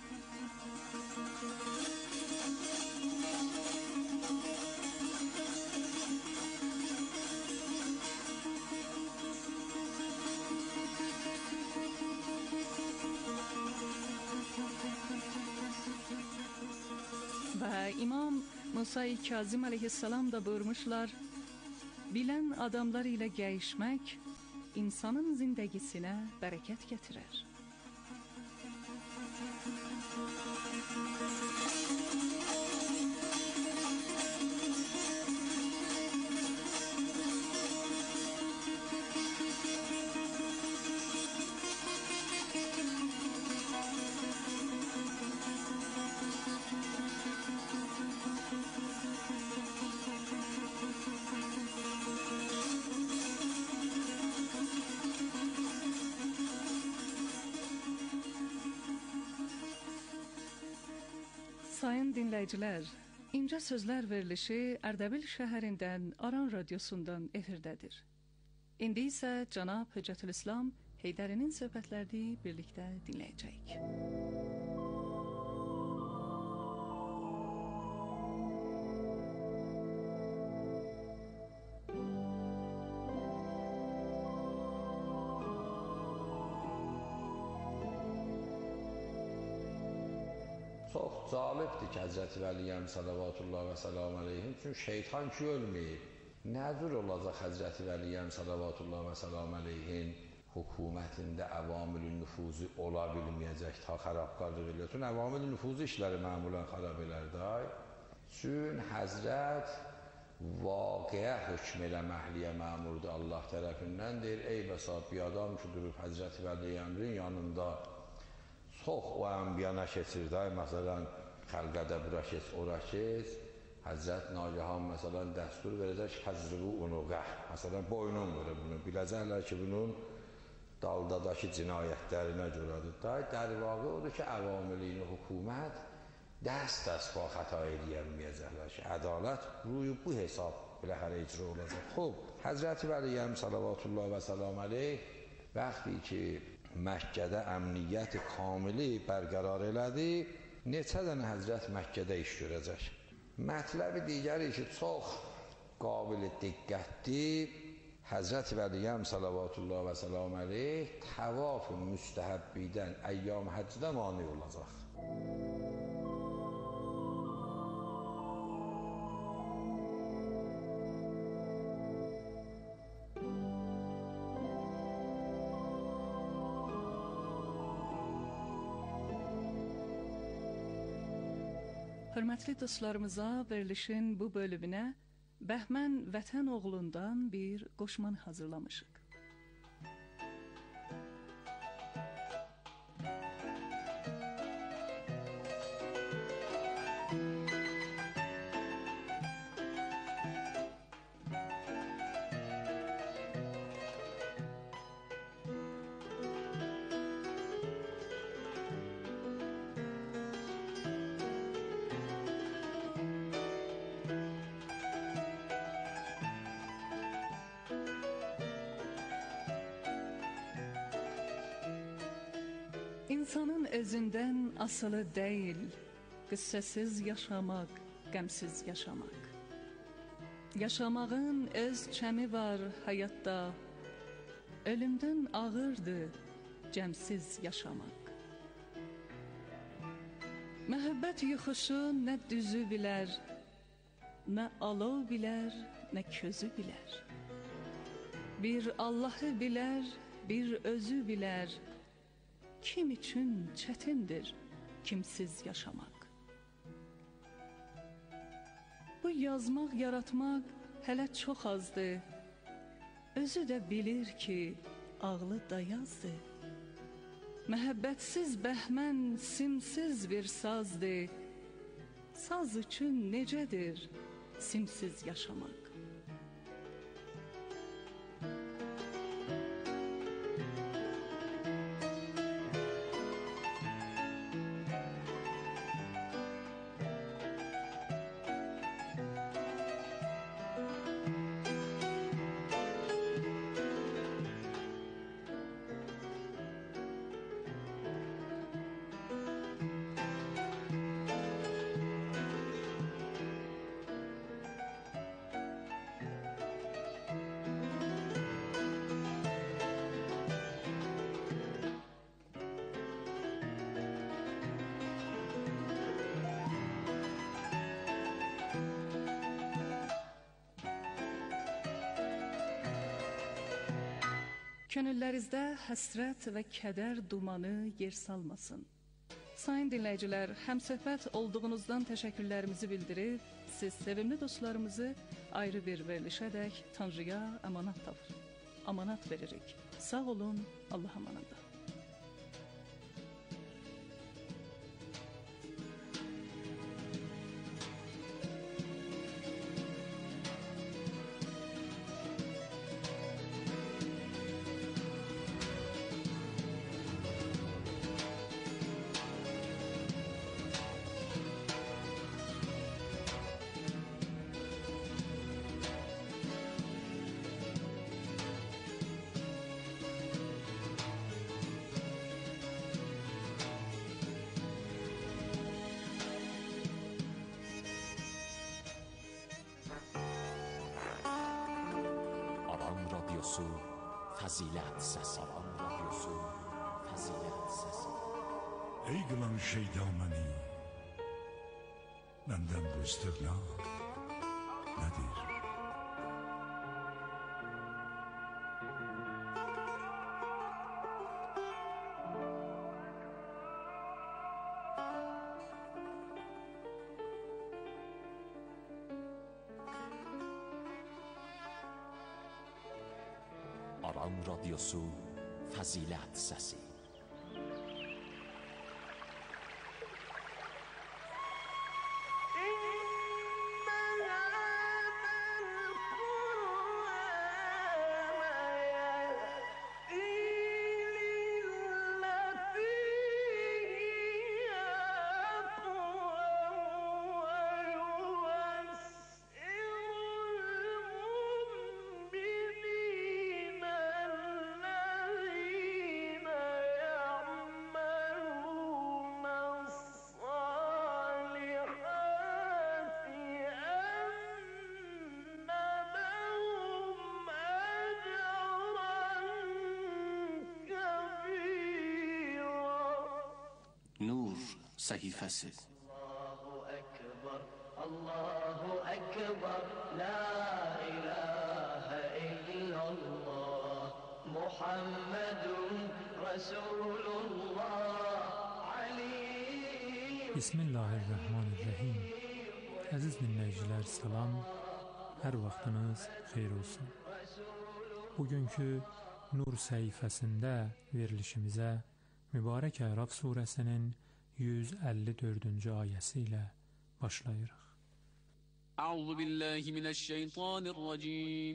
Və İmam Musa-i Kazim aleyhissalam da buyurmuşlar, bilən adamlar ilə gəyişmək insanın zindəgisinə bərəkət gətirər. Sayın dinləyicilər, İncə Sözlər verilişi Ərdəbil şəhərindən Aran radiosundan efirdədir. İndi isə cənab Hüccətülislam Heydərinin söhbətlərini birlikdə dinləyəcəyik. Çox cəlibdir ki, Həzrəti Vəliyyəm salavatullah və salam aleyhim, çünki şeytan ki ölməyib. Nə cür olacaq Həzrəti Vəliyyəm salavatullah və salam aleyhin hökumətində əvamil-i nüfuzu ola bilməyəcək ta xarabqarlıq eləyətun. Əvamil-i nüfuzu işləri məmulən xarab elərdir. Çün Həzrət vaqiə hökm eləməkliyə məmurdur Allah tərəfindən. Deyir, ey bəsa bir adam ki, durub Həzrət Vəli Əmrin yanında çox o ənbiyana keçir də, məsələn, xəlqədə bura keç, ora keç. Həzrət Nagahan məsələn dəstur verəcək həzrıqı unuqə. Məsələn, boynun vurur bunu. Biləcəklər ki, bunun daldadakı cinayətlərinə görədir. Dərvağı odur ki, əvamilini hökumət dəst-dəst xəta edəyəməyəcəklər ki, ədalət ruyu bu hesab biləxərə icra olacaq. Xob, Həzrəti Vəliyyəm salavatullah və salam əleyh vəxti ki, Məkkədə əmniyyət kamili bərqərar elədi, neçə dənə Həzrət Məkkədə iş görəcək. Mətləbi digəri ki, çox qabil diqqətdir, Həzrət Vəliyyəm salavatullah və salam əleyh təvaf müstəhəbbidən əyyam həcdə mani olacaq. Hörmətli dostlarımıza verilişin bu bölümünə Bəhmən Vətən oğlundan bir qoşman hazırlamışıq. İnsanın özündən asılı deyil, qıssəsiz yaşamaq, qəmsiz yaşamaq. Yaşamağın öz çəmi var həyatda, ölümdən ağırdır cəmsiz yaşamaq. Məhəbbət yuxusu nə düzü bilər, nə alov bilər, nə közü bilər. Bir Allahı bilər, bir özü bilər, kim üçün çətindir kimsiz yaşamaq. Bu yazmaq, yaratmaq hələ çox azdır. Özü də bilir ki, ağlı dayazdır. Məhəbbətsiz bəhmən simsiz bir sazdır. Saz üçün necədir simsiz yaşamaq. Könüllərinizdə həsrət və kədər dumanı yer salmasın. Sayın dinləyicilər, həmsöhbət olduğunuzdan təşəkkürlərimizi bildirib, siz sevimli dostlarımızı ayrı bir verilişədək Tanrıya əmanat tapır. Amanat veririk. Sağ olun, Allah amanında. Fəzilət səsi, radiosu, fəzilət səsi. Ey qılan şeyda məni, məndən bu istiqna nədir? Aran Radyosu Fəzilət Səsi. Səhifəsi. Allahu Ekber, Allahu Ekber, La ilahe illallah, Muhammedun Resulullah, Ali. Bismillahirrahmanirrahim. Əziz dinləyicilər, salam. Hər vaxtınız xeyir olsun. Bugünkü Nur səhifəsində verilişimizə mübarək Əraf surəsinin yüz əlli dördüncü ayəsi ilə başlayırıq. Əuzu billahi minəşşeytanirracim.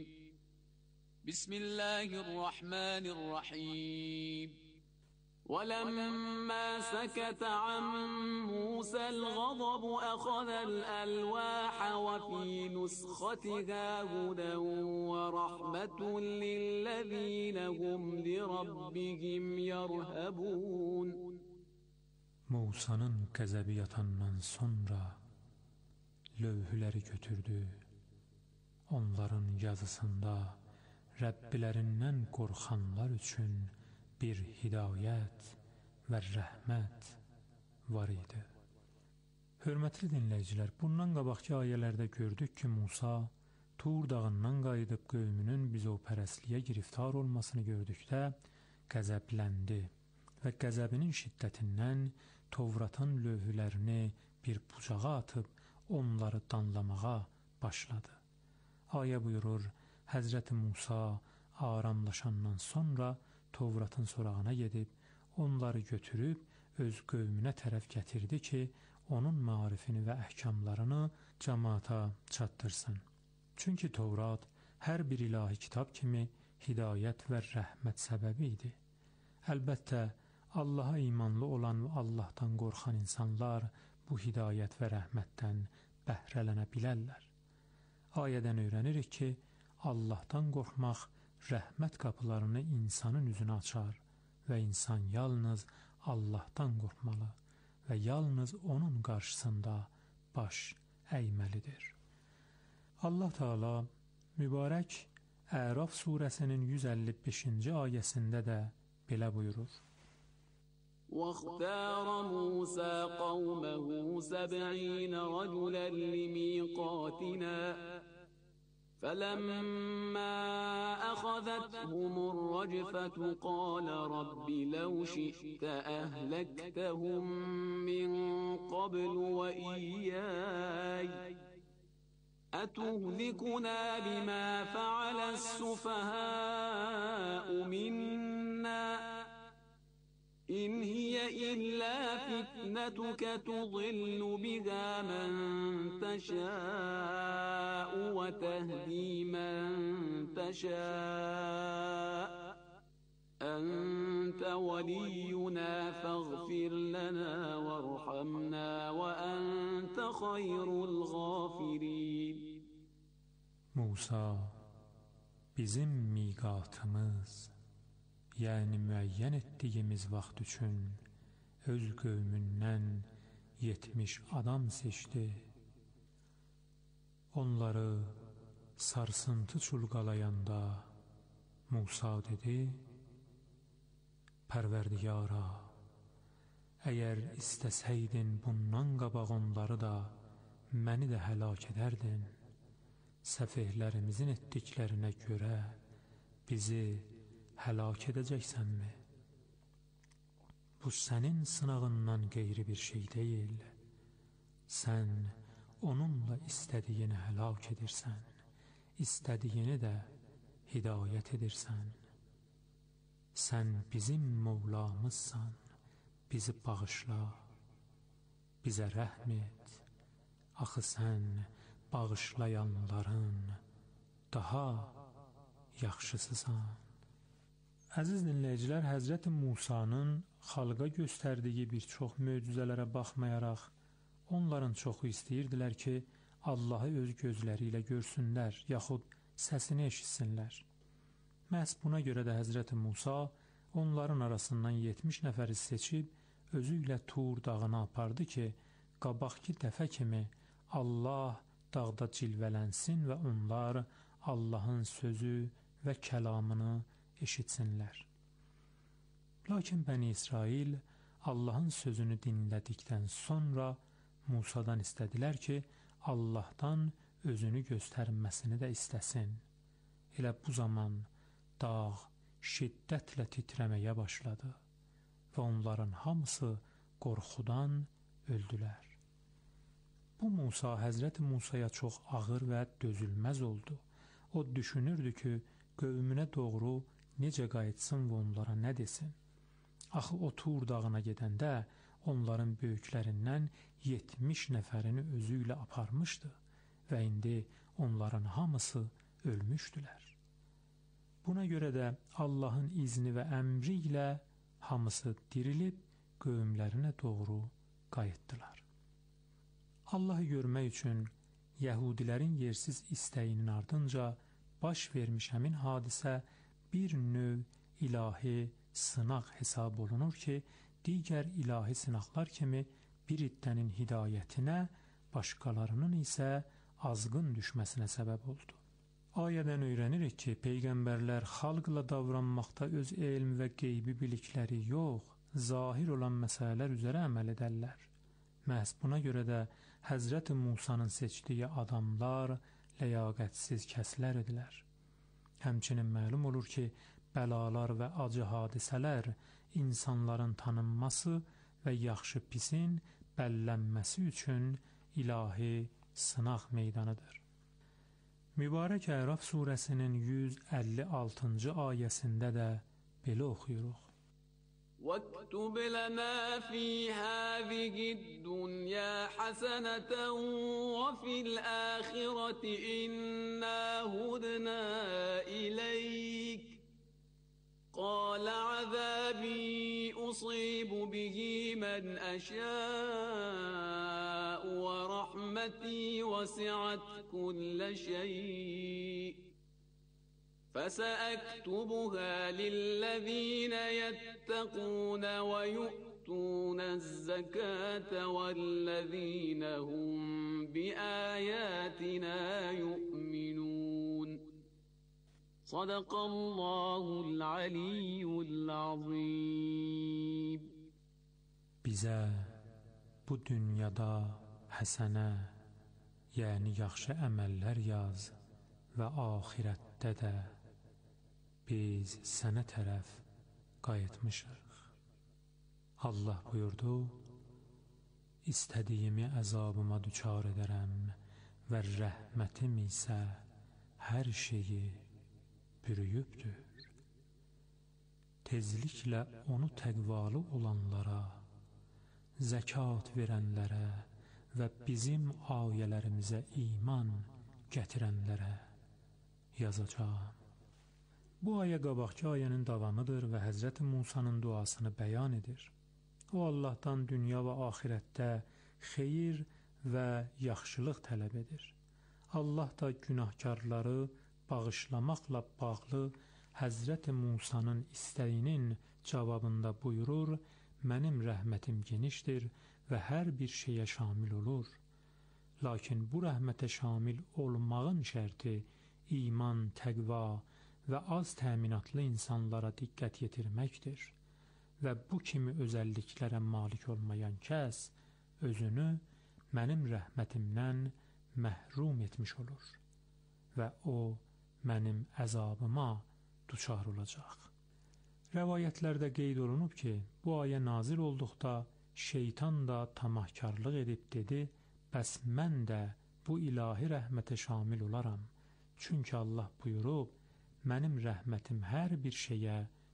Bismillahirrahmanirrahim. وَلَمَّا سَكَتَ عَن مُوسَى الْغَضَبُ أَخَذَ الْأَلْوَاحَ وَفِي نُسْخَتِهَا هُدًى وَرَحْمَةٌ لِّلَّذِينَ هُمْ لِرَبِّهِمْ يَرْهَبُونَ. Musa'nın qəzəbi yatandan sonra lövhüləri götürdü. Onların yazısında Rəbbilərindən qorxanlar üçün bir hidayət və rəhmət var idi. Hörmətli dinləyicilər, bundan qabaqki ayələrdə gördük ki, Musa Tur dağından qayıdıb qövmünün bizovpərəstliyə giriftar olmasını gördükdə qəzəbləndi və qəzəbinin şiddətindən Tövratın lövhülərini bir bucağa atıb onları danlamağa başladı. Ayə buyurur, Həzrəti Musa aramlaşandan sonra Tövratın sorağına gedib, onları götürüb öz qövmünə tərəf gətirdi ki, onun maarifini və əhkamlarını cəmaata çatdırsın. Çünki Tövrat hər bir ilahi kitab kimi hidayət və rəhmət səbəbi idi. Əlbəttə, Allaha imanlı olan və Allahdan qorxan insanlar bu hidayət və rəhmətdən bəhrələnə bilərlər. Ayədən öyrənirik ki, Allahdan qorxmaq rəhmət qapılarını insanın üzünə açar və insan yalnız Allahdan qorxmalı və yalnız onun qarşısında baş əyməlidir. Allah Teala mübarək Əraf surəsinin yüz əlli beşinci ayəsində də belə buyurur. واختار موسى قومه سبعين رجلا لميقاتنا فلما أخذتهم الرجفة قال رب لو شئت أهلكتهم من قبل وإياي أتهلكنا بما فعل السفهاء منا إن هي إلا فتنتك تضل بها من تشاء وتهدي من تشاء أنت ولينا فاغفر لنا وارحمنا وأنت خير الغافرين. Musa, bizim miqatımız, yəni müəyyən etdiyimiz vaxt üçün öz qövmündən yetmiş adam seçdi. Onları sarsıntı çulğalayanda Musa dedi, Pərverdigara, əgər istəsəydin bundan qabaq onları da, məni də həlak edərdin. Səfehlərimizin etdiklərinə görə bizi həlak edəcəksənmi? Bu sənin sınağından qeyri bir şey deyil. Sən onunla istədiyini həlak edirsən, istədiyini də hidayət edirsən. sən bizim Mövlamızsan, bizi bağışla, bizə rəhm et, axı sən bağışlayanların daha yaxşısısan. Əziz dinləyicilər, Həzrəti Musanın xalqa göstərdiyi bir çox möcüzələrə baxmayaraq, onların çoxu istəyirdilər ki, Allahı öz gözləri ilə görsünlər, yaxud səsini eşitsinlər. Məhz buna görə də Həzrəti Musa onların arasından yetmiş nəfəri seçib, özü ilə Tur dağına apardı ki, qabaqki dəfə kimi Allah dağda cilvələnsin və onlar Allahın sözü və kəlamını eşitsinlər. Lakin Bəni İsrail Allahın sözünü dinlədikdən sonra Musadan istədilər ki, Allahdan özünü göstərməsini də istəsin. Elə bu zaman dağ şiddətlə titrəməyə başladı və onların hamısı qorxudan öldülər. Bu Musa Həzrəti Musaya çox ağır və dözülməz oldu. O düşünürdü ki, qövmünə doğru necə qayıtsın və onlara nə desin? Axı o Tur dağına gedəndə onların böyüklərindən yetmiş nəfərini özü ilə aparmışdı və indi onların hamısı ölmüşdülər. Buna görə də Allahın izni və əmri ilə hamısı dirilib qövmlərinə doğru qayıtdılar. Allahı görmək üçün Yəhudilərin yersiz istəyinin ardınca baş vermiş həmin hadisə bir növ ilahi sınaq hesab olunur ki, digər ilahi sınaqlar kimi bir iddənin hidayətinə, başqalarının isə azğın düşməsinə səbəb oldu. Ayədən öyrənirik ki, peyğəmbərlər xalqla davranmaqda öz elm və qeybi bilikləri yox, zahir olan məsələlər üzrə əməl edərlər. Məhz buna görə də Həzrəti Musanın seçdiyi adamlar ləyaqətsiz kəslər idilər. Həmçinin məlum olur ki, bəlalar və acı hadisələr insanların tanınması və yaxşı pisin bəllənməsi üçün ilahi sınaq meydanıdır. Mübarək Əraf surəsinin yüz əlli altıncı ayəsində də belə oxuyuruq. واكتب لنا في هذه الدنيا حسنة وفي الآخرة إنا هدنا إليك قال عذابي أصيب به من أشاء ورحمتي وسعت كل شيء فسأكتبها للذين يتقون ويؤتون الزكاة والذين هم بآياتنا يؤمنون صدق الله العلي العظيم. Bizə bu dünyada həsənə, yəni yaxşı əməllər yaz və axirətdə də biz sənə tərəf qayıtmışıq. Allah buyurdu, istədiyimi əzabıma düçar edərəm və rəhmətim isə hər şeyi bürüyübdür. Tezliklə onu təqvalı olanlara, zəkat verənlərə və bizim ayələrimizə iman gətirənlərə yazacağım. Bu ayə qabaqki ayənin davamıdır və Həzrəti Musanın duasını bəyan edir. O Allahdan dünya və axirətdə xeyir və yaxşılıq tələb edir. Allah da günahkarları bağışlamaqla bağlı Həzrəti Musanın istəyinin cavabında buyurur, mənim rəhmətim genişdir və hər bir şeyə şamil olur. Lakin bu rəhmətə şamil olmağın şərti iman, təqva və az təminatlı insanlara diqqət yetirməkdir. Və bu kimi özəlliklərə malik olmayan kəs özünü mənim rəhmətimdən məhrum etmiş olur və o mənim əzabıma düçar olacaq. Rəvayətlərdə qeyd olunub ki, bu ayə nazil olduqda şeytan da tamahkarlıq edib dedi, bəs mən də bu ilahi rəhmətə şamil olaram. Çünki Allah buyurub, mənim rəhmətim hər bir şeyə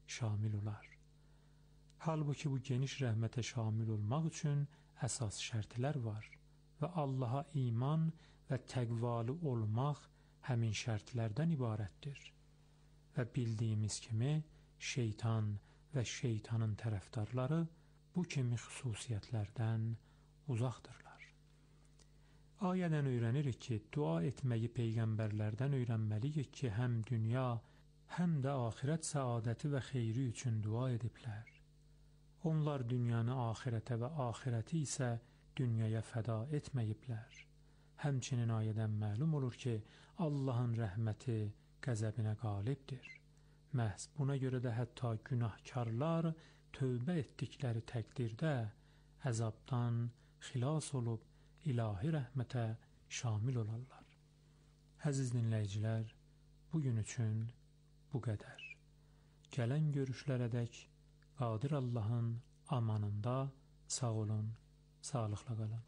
şamil olar. Halbuki bu geniş rəhmətə şamil olmaq üçün əsas şərtlər var və Allaha iman və təqvalı olmaq həmin şərtlərdən ibarətdir. Və bildiyimiz kimi şeytan və şeytanın tərəfdarları bu kimi xüsusiyyətlərdən uzaqdırlar. Ayədən öyrənirik ki, dua etməyi peyğəmbərlərdən öyrənməliyik ki, həm dünya, həm də axirət səadəti və xeyri üçün dua ediblər. Onlar dünyanı axirətə və axirəti isə dünyaya fəda etməyiblər. Həmçinin ayədən məlum olur ki, Allahın rəhməti qəzəbinə qalibdir. Məhz buna görə də hətta günahkarlar tövbə etdikləri təqdirdə əzabdan xilas olub ilahi rəhmətə şamil olarlar. Əziz dinləyicilər, bugün üçün bu qədər. Gələn görüşlərədək Qadir Allahın amanında sağ olun, sağlıqla qalın.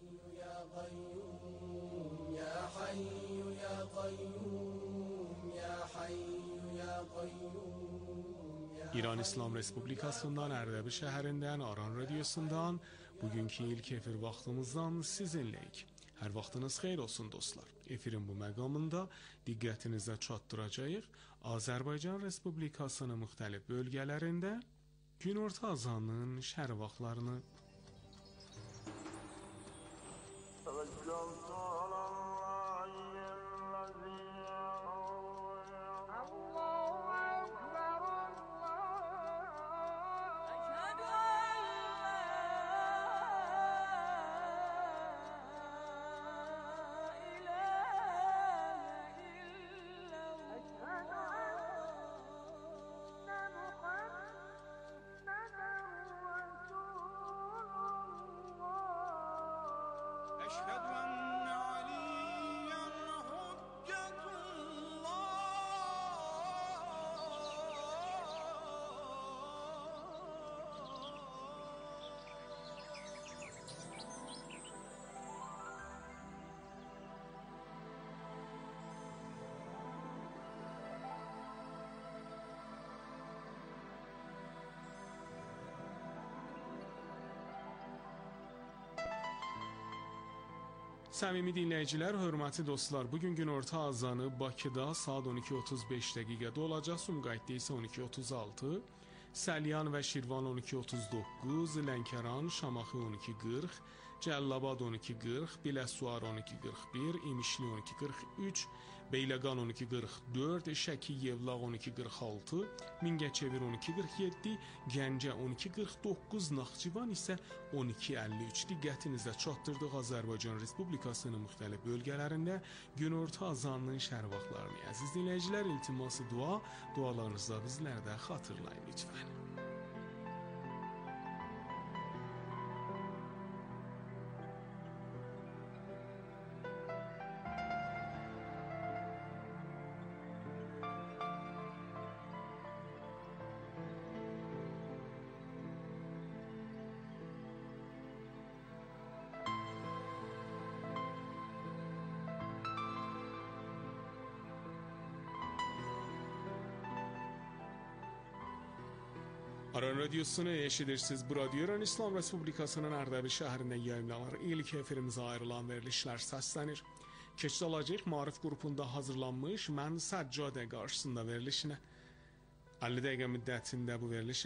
İran İslam Respublikasından Ərdəbil şəhərindən Aran radiosundan bugünkü ilk efir vaxtımızdan sizinləyik. Hər vaxtınız xeyir olsun dostlar. Efirin bu məqamında diqqətinizə çatdıracağıq Azərbaycan Respublikasının müxtəlif bölgələrində günorta azanının şərq vaxtlarını. Səmimi dinləyicilər, hörmətli dostlar, bugün günorta azanı Bakıda saat on iki otuz beş dəqiqədə olacaq, Sumqayıtda isə on iki otuz altı, Səlyan və Şirvan on iki otuz doqquz, Lənkəran, Şamaxı on iki qırx, Cəllabad on iki qırx, Biləsuvar on iki qırx bir, İmişli on iki qırx üç, Beyləqan on iki qırx dörd, Şəki Yevlaq on iki qırx altı, Mingəçevir on iki qırx yeddi, Gəncə on iki qırx doqquz, Naxçıvan isə on iki əlli üç. Diqqətinizə çatdırdıq Azərbaycan Respublikasının müxtəlif bölgələrində günorta azanının şərq vaxtlarını. Əziz dinləyicilər, iltiması dua, dualarınızda bizlərdə xatırlayın lütfən. Aran Radyosunu eşidirsiniz. Bu radyo İran İslam Respublikasının Ərdəbil şəhərində yayımlanır. İlk efirimizə ayrılan verilişlər səslənir. Keçid alacaq Maarif qrupunda hazırlanmış Mən Səccadə qarşısında verilişinə. əlli dəqiqə müddətində bu veriliş